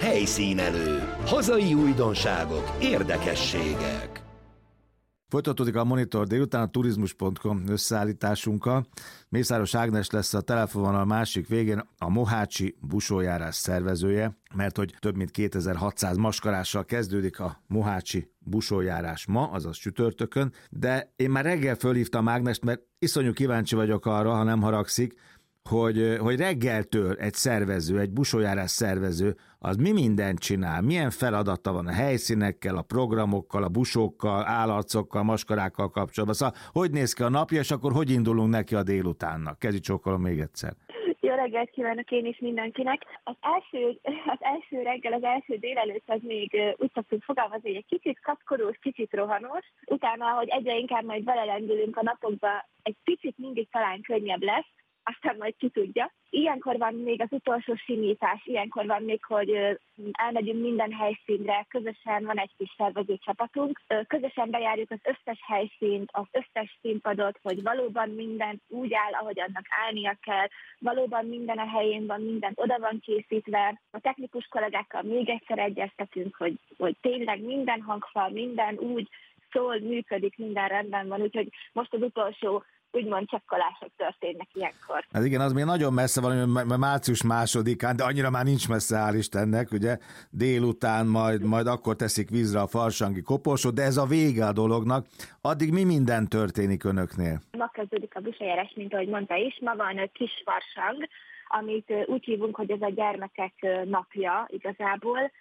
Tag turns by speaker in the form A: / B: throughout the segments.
A: Helyszínelő. Hazai újdonságok, érdekességek.
B: Folytatódik a Monitor délután a turizmus.com összeállításunkkal. Mészáros Ágnes lesz a telefonvonal másik végén, a mohácsi busójárás szervezője, mert hogy több mint 2600 maskarással kezdődik a mohácsi busójárás ma, azaz csütörtökön, de én már reggel fölhívtam Ágnest, mert iszonyú kíváncsi vagyok arra, ha nem haragszik, hogy reggeltől egy szervező, egy busójárás szervező, az mi mindent csinál, milyen feladata van a helyszínekkel, a programokkal, a busókkal, állarcokkal, maskarákkal kapcsolatban. Szóval hogy néz ki a napja, és akkor hogy indulunk neki a délutánnak? Kezi csókolom még egyszer.
C: Jó reggelt kívánok én is mindenkinek. Az első reggel, az első délelőtt az még úgy szoktunk fogalmazni, hogy egy kicsit kapkodós, kicsit rohanós. Utána, hogy egyre inkább majd belelendülünk a napokba, egy picit mindig talán könnyebb lesz, aztán majd ki tudja. Ilyenkor van még az utolsó simítás, ilyenkor van még, hogy elmegyünk minden helyszínre, közösen van egy kis szervező csapatunk, közösen bejárjuk az összes helyszínt, az összes színpadot, hogy valóban minden úgy áll, ahogy annak állnia kell, valóban minden a helyén van, minden oda van készítve. A technikus kollégákkal még egyszer egyeztetünk, hogy tényleg minden hangfal, minden úgy szól, működik, minden rendben van, úgyhogy most az utolsó úgymond csekkolások történnek ilyenkor.
B: Hát igen, az még nagyon messze van, március 2-án, de annyira már nincs messze, hál' Istennek, ugye délután majd akkor teszik vízre a farsangi koporsót, de ez a vége a dolognak. Addig mi minden történik önöknél?
C: Ma kezdődik a busójárás, mint ahogy mondta is, ma van a kis farsang, amit úgy hívunk, hogy ez a gyermekek napja igazából.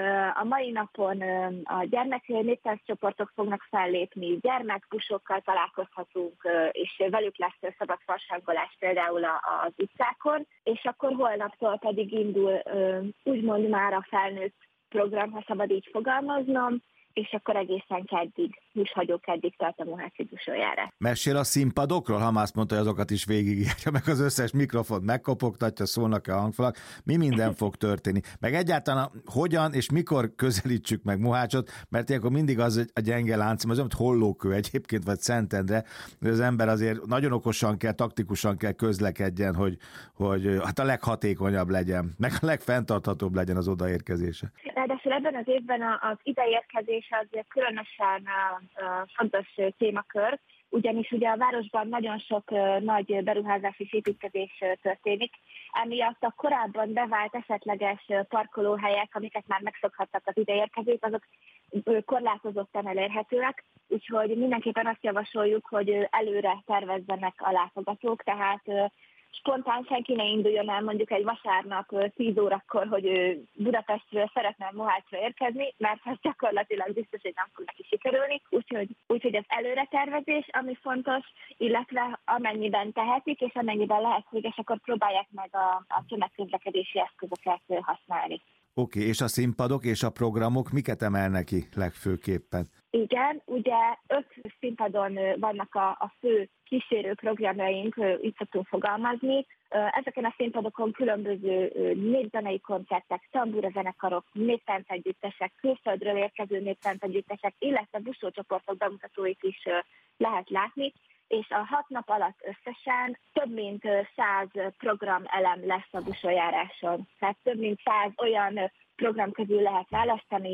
C: A mai napon a néptánccsoportok fognak fellépni, gyermekbusokkal találkozhatunk, és velük lesz szabad farsangolás például az utcákon, és akkor holnaptól pedig indul úgymond már a felnőtt program, ha szabad így fogalmaznom, és akkor egészen keddig, húshagyó keddig tart a mohácsi busójárás.
B: Mesél a színpadokról? Hamász mondta, hogy azokat is végigírja, meg az összes mikrofont megkopogtatja, szólnak-e a hangfalak. Mi minden fog történni? Meg egyáltalán hogyan és mikor közelítsük meg Mohácsot, mert ilyenkor mindig az a gyenge láncim, az olyan, hogy Hollókő egyébként, vagy Szentendre, hogy az ember azért nagyon okosan kell, taktikusan kell közlekedjen, hogy hát a leghatékonyabb legyen, meg a legfenntarthatóbb legyen az odaérkezése.
C: Ráadásul ebben az évben az ideérkezés az különösen fontos témakör, ugyanis ugye a városban nagyon sok nagy beruházás és építkezés történik, emiatt a korábban bevált esetleges parkolóhelyek, amiket már megszokhattak az ideérkezők, azok korlátozottan elérhetőek, úgyhogy mindenképpen azt javasoljuk, hogy előre tervezzenek a látogatók, tehát spontán senki ne induljon el mondjuk egy vasárnap 10 órakor, hogy ő Budapestről szeretne Mohácsra érkezni, mert ez gyakorlatilag biztos, hogy nem fog neki sikerülni. Úgyhogy az előretervezés, ami fontos, illetve amennyiben tehetik, és amennyiben lehetséges, akkor próbálják meg a tömegközlekedési eszközöket használni.
B: Oké, és a színpadok és a programok miket emelnek ki legfőképpen?
C: Igen, ugye 5 színpadon vannak a fő kísérő programjaink, így szoktunk fogalmazni. Ezeken a színpadokon különböző népzenei koncertek, tambúrazenekarok, néptáncegyüttesek, külföldről érkező néptáncegyüttesek, illetve busócsoportok bemutatóit is lehet látni, és a 6 nap alatt összesen több mint 100 programelem lesz a busójáráson. Tehát több mint 100 olyan program közül lehet választani,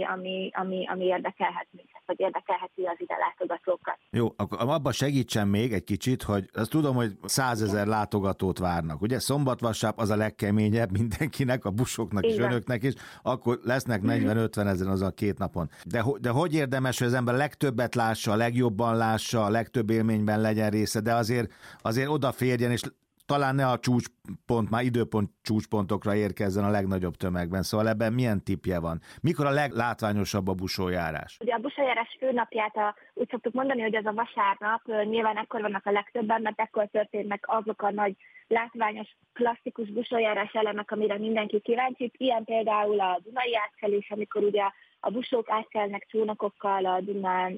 C: ami érdekelhet minket, vagy érdekelheti az ide látogatókat.
B: Jó, akkor abban segítsen még egy kicsit, hogy azt tudom, hogy 100 000 látogatót várnak. Ugye szombat-vasárnap az a legkeményebb mindenkinek, a busoknak és önöknek is, akkor lesznek 40-50 ezer az a 2 napon. De hogy érdemes, hogy az ember legtöbbet lássa, a legjobban lássa, a legtöbb élményben legyen része, de azért odaférjen, és talán ne a csúcspont, már időpont csúcspontokra érkezzen a legnagyobb tömegben. Szóval ebben milyen tippje van? Mikor a leglátványosabb a busójárás?
C: Ugye a busójárás főnapját úgy szoktuk mondani, hogy ez a vasárnap, nyilván ekkor vannak a legtöbben, mert ekkor történnek azok a nagy látványos, klasszikus busójárás elemek, amire mindenki kíváncsi. Ilyen például a Dunai átkelés, amikor ugye a busók átkelnek csónakokkal a Dunán,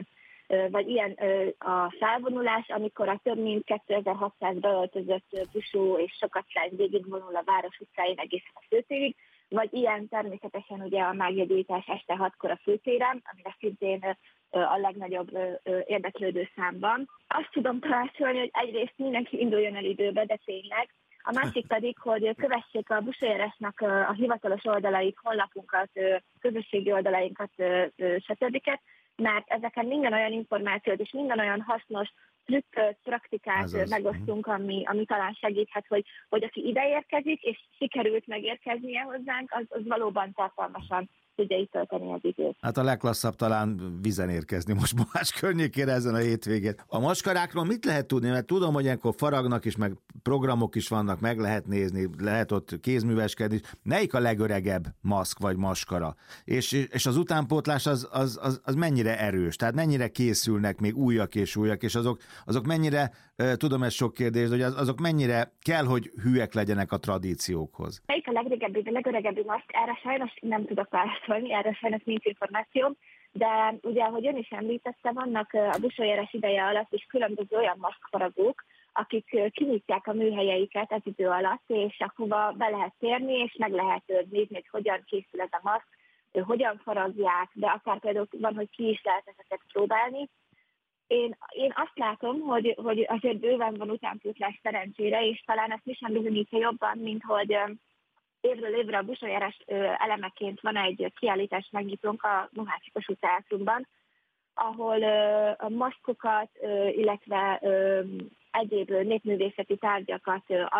C: vagy ilyen a felvonulás, amikor a több mint 2600 beöltözött busó és sokatlány végigvonul a város utcáin egészen a főtérig, vagy ilyen természetesen ugye a mágiagyújtás este 6-kor a főtéren, amire szintén a legnagyobb érdeklődő számban. Azt tudom tanácsolni, hogy egyrészt mindenki induljon el időbe, de tényleg A másik pedig, hogy kövessék a Busójárásnak a hivatalos oldalait, honlapunkat, közösségi oldalainkat, stb. Mert ezeken minden olyan információt és minden olyan hasznos trükköt, praktikát megosztunk, ami talán segíthet, hogy aki ide érkezik, és sikerült megérkeznie hozzánk, az valóban tartalmasan tudja itt tölteni az időt.
B: Hát a legklasszabb talán vizen érkezni most Mohács környékére ezen a hétvégén. A maskarákról mit lehet tudni? Mert tudom, hogy ilyenkor faragnak is, meg programok is vannak, meg lehet nézni, lehet ott kézműveskedni. Melyik a legöregebb maszk vagy maskara? És az utánpótlás az mennyire erős? Tehát mennyire készülnek még újak, és azok mennyire, tudom, ez sok kérdés, hogy azok mennyire kell, hogy hűek legyenek a tradíciókhoz?
C: Melyik a legöregebbi maszk? Erre sajnos nem tudok válaszolni, erre sajnos nincs információ, de ugye, ahogy ön is említette, vannak a Busójárás ideje alatt is különböző olyan maszkfaragók, akik kinyitják a műhelyeiket ez idő alatt, és ahova be lehet térni, és meg lehet nézni, hogy hogyan készül ez a maszk, hogyan faragják, de akár például van, hogy ki is lehet ezeket próbálni. Én azt látom, hogy azért bőven van utánpótlás szerencsére, és talán ezt mi sem bizonyítja jobban, mint hogy évről évre a Busójárás elemeként van egy kiállítás megnyitónk a Mohácsi Kossuth Teátrunkban, ahol a maszkokat, illetve egyéb népművészeti tárgyakat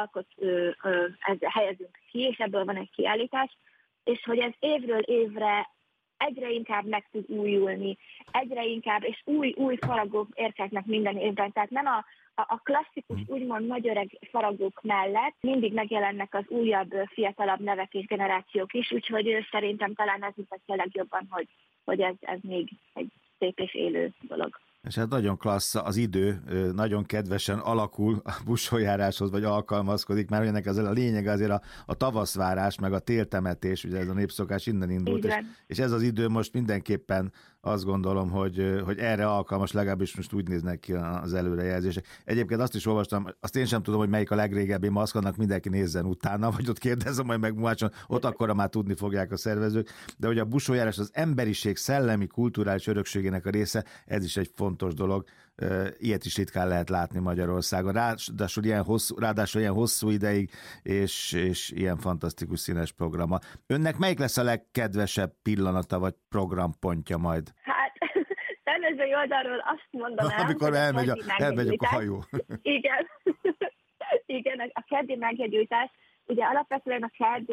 C: helyezünk ki, és ebből van egy kiállítás, és hogy ez évről évre egyre inkább meg tud újulni, egyre inkább, és új faragók érkeznek minden évben. Tehát nem a klasszikus, úgymond nagy öreg faragók mellett mindig megjelennek az újabb, fiatalabb nevek és generációk is, úgyhogy szerintem talán ez mutatja legjobban, hogy ez még egy szép és élő dolog.
B: És hát nagyon klassz az idő, nagyon kedvesen alakul a busójáráshoz, vagy alkalmazkodik, mert ennek a lényeg azért a tavaszvárás, meg a téltemetés, ugye ez a népszokás innen indult, és ez az idő most mindenképpen azt gondolom, hogy erre alkalmas, legalábbis most úgy néznek ki az előrejelzések. Egyébként azt is olvastam, azt én sem tudom, hogy melyik a legrégebbi maszk, annak mindenki nézzen utána, vagy ott kérdezzem majd meg Mohácson, ott akkora már tudni fogják a szervezők, de hogy a busójárás az emberiség szellemi, kulturális örökségének a része, ez is egy fontos dolog. Ilyet is ritkán lehet látni Magyarországon. Ráadásul ilyen hosszú ideig, és ilyen fantasztikus színes programa. Önnek melyik lesz a legkedvesebb pillanata, vagy programpontja majd?
C: Hát, szervezői oldalról azt mondanám,
B: amikor elmegy a hajó.
C: Igen. Igen, a keddi megjegyűjtás. Ugye alapvetően a kedd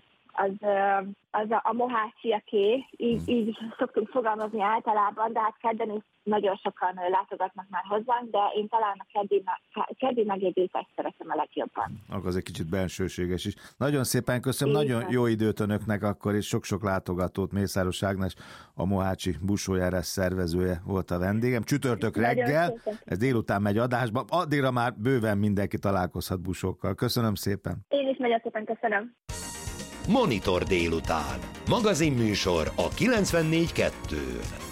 C: az a mohácsiaké, így szoktunk fogalmazni általában, de hát kedden is nagyon sokan látogatnak már hozzánk, de én talán a keddi megjegyzést szeretem a legjobban.
B: Akkor az egy kicsit bensőséges is. Nagyon szépen köszönöm, nagyon jó időt önöknek akkor, és sok-sok látogatót. Mészáros Ágnes, a Mohácsi busójárás szervezője volt a vendégem. Csütörtök reggel, ez délután megy adásba, addigra már bőven mindenki találkozhat busókkal. Köszönöm szépen.
C: Én is nagyon szépen köszönöm.
A: Monitor délután. Magazinműsor a 94.2-n.